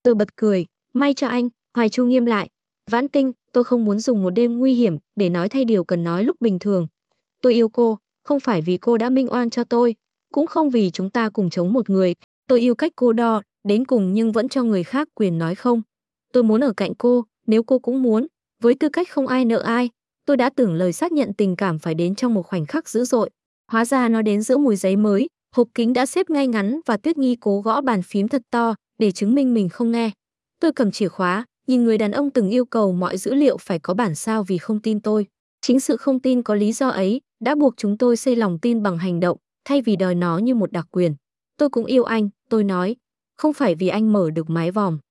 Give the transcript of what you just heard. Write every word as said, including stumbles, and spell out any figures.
Tôi bật cười, may cho anh. Hoài Chu nghiêm lại. Vãn Tinh, tôi không muốn dùng một đêm nguy hiểm để nói thay điều cần nói lúc bình thường. Tôi yêu cô, không phải vì cô đã minh oan cho tôi, cũng không vì chúng ta cùng chống một người. Tôi yêu cách cô đo, đến cùng nhưng vẫn cho người khác quyền nói không. Tôi muốn ở cạnh cô, nếu cô cũng muốn, với tư cách không ai nợ ai. Tôi đã tưởng lời xác nhận tình cảm phải đến trong một khoảnh khắc dữ dội. Hóa ra nó đến giữa mùi giấy mới, hộp kính đã xếp ngay ngắn và Tuyết Nghi cố gõ bàn phím thật to để chứng minh mình không nghe. Tôi cầm chìa khóa, nhìn người đàn ông từng yêu cầu mọi dữ liệu phải có bản sao vì không tin tôi. Chính sự không tin có lý do ấy đã buộc chúng tôi xây lòng tin bằng hành động, thay vì đòi nó như một đặc quyền. Tôi cũng yêu anh, tôi nói. Không phải vì anh mở được mái vòm,